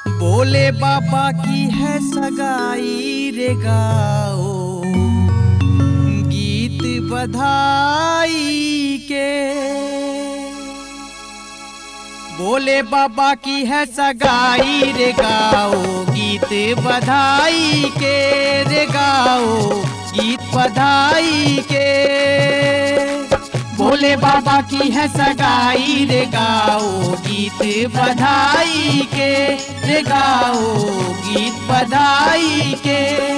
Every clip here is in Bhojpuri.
भोले बाबा की है सगाई रे गाओ गीत बधाई के। भोले बाबा की है सगाई रे गाओ गीत बधाई के रे गाओ गीत बधाई के। भोले बाबा की है सगाई रे गाओ गीत बधाई के रे गाओ गीत बधाई के।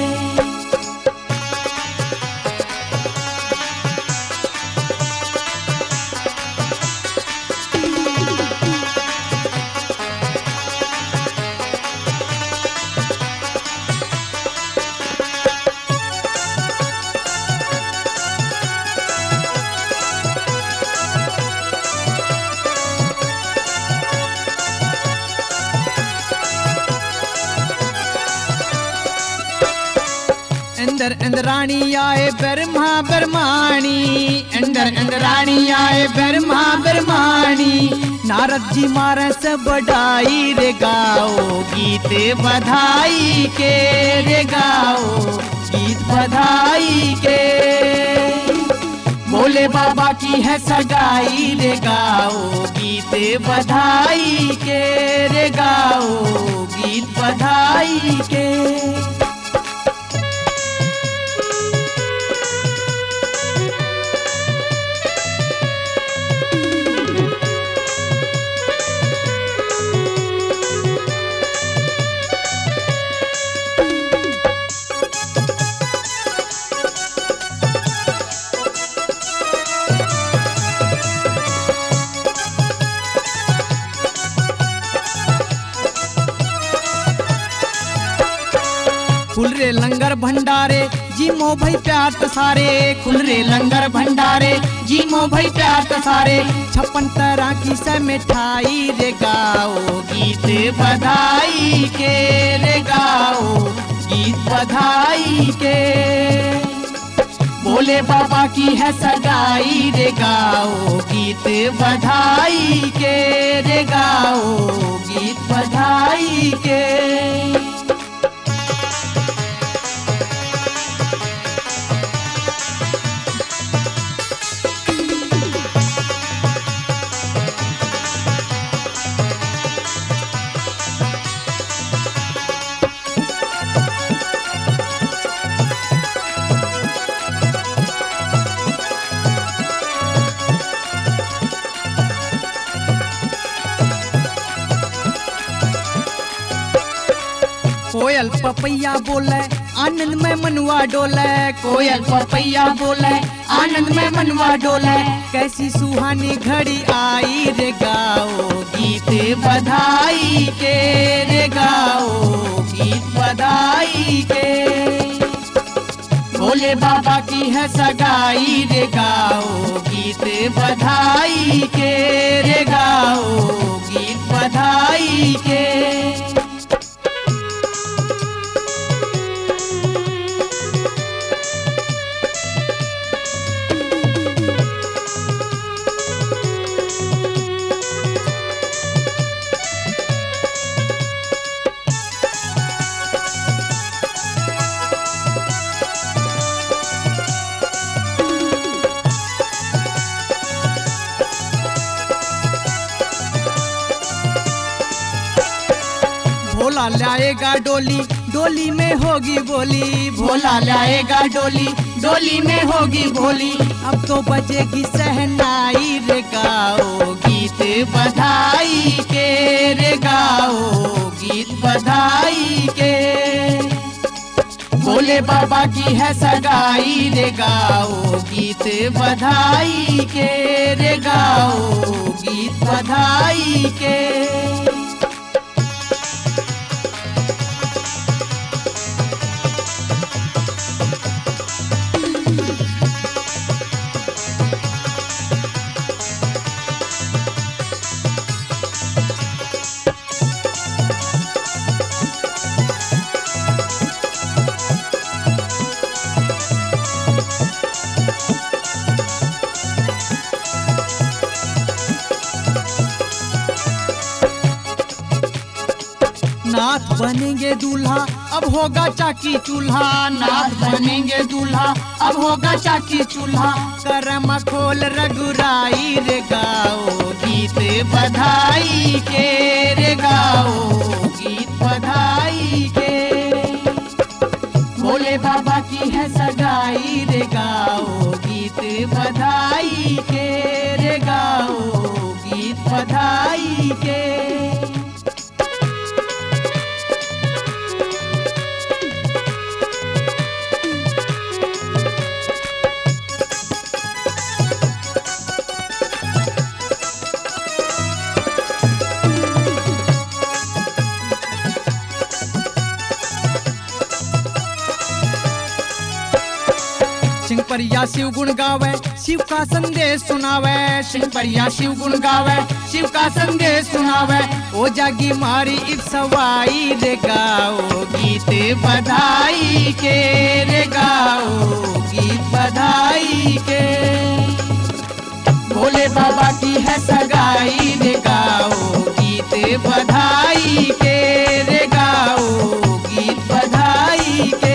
अंदर अंदराणी आए ब्रह्मा ब्रह्माणी, अंदर अंदराणी आए ब्रह्मा ब्रह्माणी। नारद जी मारे से बढ़ाई रे गाओ गीत बधाई के रे गाओ गीत बधाई के। भोले बाबा की है सगाई रे गाओ गीत बधाई के रे गाओ गीत बधाई के। खुल रे लंगर भंडारे जी मो भाई प्यार तसारे, खुल रे लंगर भंडारे जी मो भाई प्यार तसारे। 56 तरह की से मिठाई रे गाओ गीत बधाई के रे गाओ गीत बधाई के। भोले बाबा की है सगाई रे गाओ गीत बधाई के रे गाओ गीत बधाई के। कोयल पपैया बोले आनंद में मनवा डोले, कोयल पपैया बोले आनंद में मनवा डोले। कैसी सुहानी घड़ी आई रे गाओ गीत बधाई के रे गाओ गीत बधाई के। भोले बाबा की है सगाई रे गाओ गीत बधाई के रे गाओ गीत बधाई के। भोला लाएगा डोली डोली में होगी बोली, भोला लाएगा डोली डोली में होगी बोली। अब तो बजेगी सहनाई रे गाओ गीत बधाई के रे गाओ गीत बधाई के। भोले बाबा की है सगाई रे गाओ गीत बधाई के रे गाओ गीत बधाई के। नाथ बनेंगे दूल्हा अब होगा चाकी चूल्हा, नाथ बनेंगे दूल्हा अब होगा चाकी चूल्हा। करम खोल रघुराई रे गाओ गीत बधाई के, रे गाओ गीत बधाई के। भोले बाबा की है सगाई रे गाओ गीत बधाई के, रे गाओ गीत बधाई के। सिंह परिया शिव गुण गावे शिव का संदेश सुनावे, सिंह परिया शिव गुण गावे शिव का संदेश सुनावे। ओ जागी मारी इब सवाई रे गाओ गीत बधाई के, रे गाओ गीत बधाई के। भोले बाबा की है सगाई रे गाओ गीत बधाई के, रे गाओ गीत बधाई के।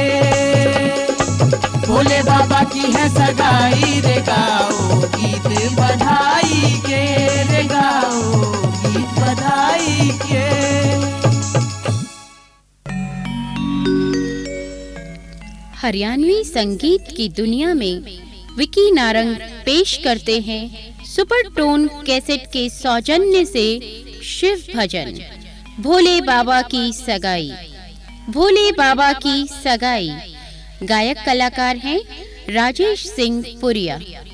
भोले बाबा की है सगाई रे गाओ गीत बधाई के, रे गाओ गीत बधाई के। हरियाणवी संगीत की दुनिया में विकी नारंग पेश करते हैं सुपर टोन कैसेट के सौजन्य से शिव भजन भोले बाबा की सगाई। भोले बाबा की सगाई गायक कलाकार हैं राजेश सिंह पुरिया।